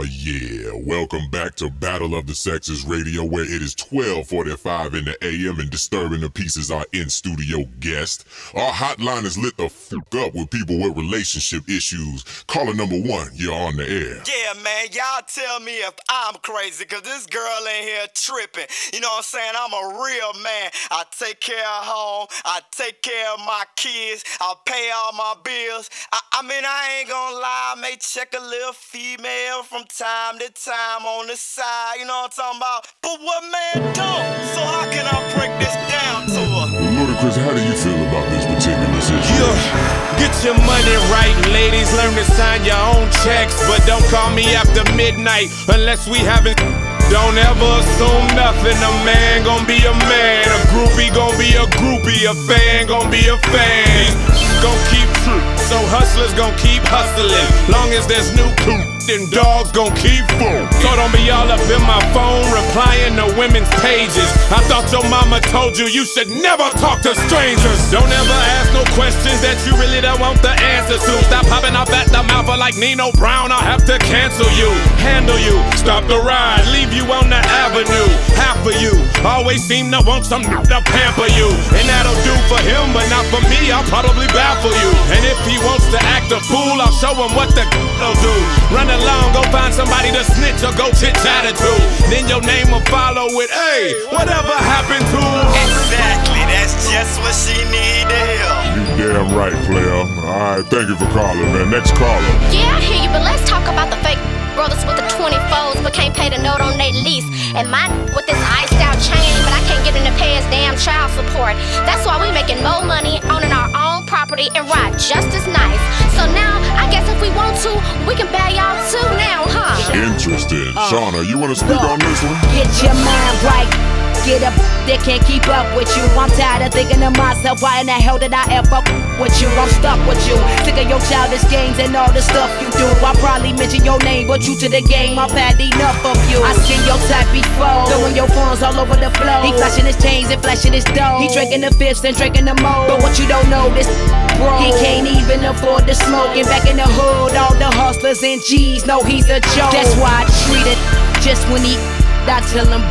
yeah, welcome back to Battle of the Sexes Radio, where it is 12:45 in the AM and disturbing the peace is our in-studio guest. Our hotline is lit the fuck up with people with relationship issues. Caller number 1, you're on the air. Yeah, man, y'all tell me if I'm crazy, cause this girl in here tripping. You know what I'm saying? I'm a real man. I take care of home, I take care of my kids, I pay all my bills. I mean, I ain't gonna lie, I may check a little female from time to time on the side, you know what I'm talking about? But what man don't? So how can I break this down to her? Ludacris, how do you feel about this particular situation? Get your money right, ladies. Learn to sign your own checks, but don't call me after midnight unless we haven't. Don't ever assume nothing. A man gon' be a man, a groupie gon' be a groupie, a fan gon' be a fan. Gon' keep true, so hustlers gon' keep hustling. Long as there's new coop, then dogs gon' keep food. So don't be all up in my phone replying to women's pages. I thought your mama told you you should never talk to strangers. Don't ever ask no questions that you really don't want the answer to. Stop popping up at the mouth like Nino Brown, I'll have to cancel you. Handle you, stop the ride, leave you on the avenue. Half of you always seem to want some to pamper you. And that'll do for him, but not for me, I'll probably baffle you. And if he wants to act a fool, I'll show him what the will do. Run along, go find somebody to snitch or go chit-chat to. Then your name will follow with, hey, whatever happened to? Exactly, that's just what she need to hear. You damn right, player. Alright, thank you for calling, man. Next caller. Yeah, I hear you, but let's talk about the fake brothers with the 24s but can't pay the note on their lease. And mine with this iced out chain, but I can't get him to pay his damn child support. That's why we making more money owning our own property and ride just as nice. So now, I guess if we want to, we can buy y'all too now, huh? Interesting. Shauna, you want to speak on this one? Get your mind right. Get up, they can't keep up with you. I'm tired of thinking to myself, why in the hell did I ever with you? I'm stuck with you. Sick of your childish games and all the stuff you do. I probably mention your name, but you to the game, I've had enough of you. I seen your type before, throwing your phones all over the floor. He flashing his chains and flashing his dough. He drinking the fifths and drinking the mo. But what you don't know, this bro, he can't even afford the smoke. And back in the hood, all the hustlers and G's know he's a joke. That's why I treat it just when he, I tell him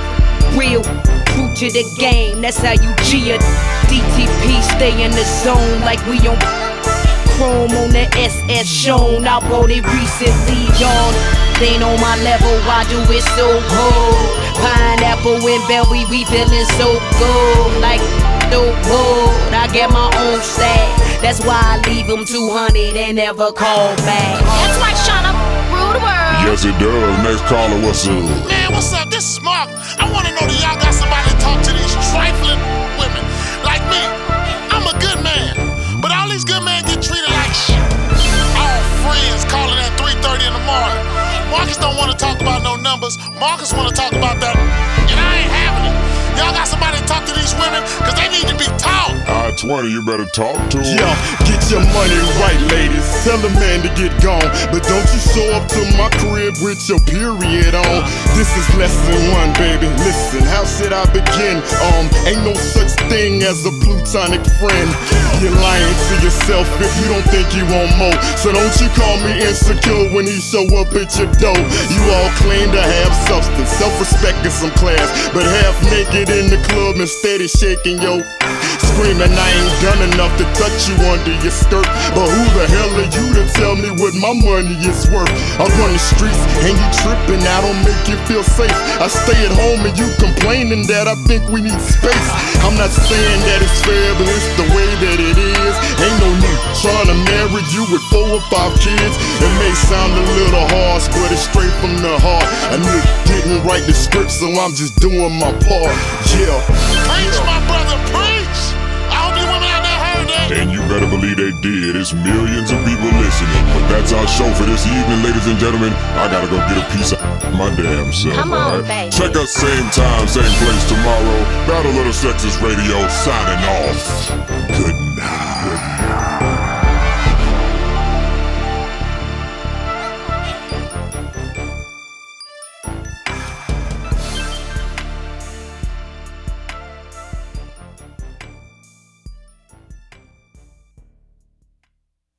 real, true to the game, that's how you G it. DTP, stay in the zone like we on Chrome on the SS shown. I bought it recently, y'all. They ain't on my level, why do it so good? Pineapple and berry, we feeling so good. Like the wood, I get my own stack. That's why I leave them 200 and never call back. That's right, Shauna. Rule the world. Yes, it does. Next caller, what's up? Man, what's up? This is Mark. I want to know that y'all got somebody to talk to these trifling women like me. I'm a good man, but all these good men get treated like shit. All friends calling at 3:30 in the morning. Marcus don't want to talk about no numbers. Marcus want to talk about that, and I ain't having it. Y'all got somebody to talk to these women, cause they need to be taught. 20, you better talk to him. Yeah, get your money right, ladies. Tell the man to get gone, but don't you show up to my crib with your period on. This is lesson 1, baby. Listen, how should I begin? Ain't no such thing as a plutonic friend. You're lying to yourself if you don't think you want more. So don't you call me insecure when he show up at your door. You all claim to have substance, self-respect and some class, but half naked in the club and steady shaking yo. Screaming I ain't done enough to touch you under your skirt. But who the hell are you to tell me what my money is worth? I run the streets and you tripping, I don't make you feel safe. I stay at home and you complaining that I think we need space. I'm not saying that it's fair, but it's the way that it is. Ain't no need trying to marry you with 4 or 5 kids. It may sound a little harsh, but it's straight from the heart. A nigga didn't write the script, so I'm just doing my part. Yeah. Preach, my brother, preach. I hope you women out there heard that. And you better believe they did. It's millions of people listening. But that's our show for this evening, ladies and gentlemen. I gotta go get a piece of my damn self. Come on, baby. Check us same time, same place tomorrow. Battle of the Sexes Radio signing off. Good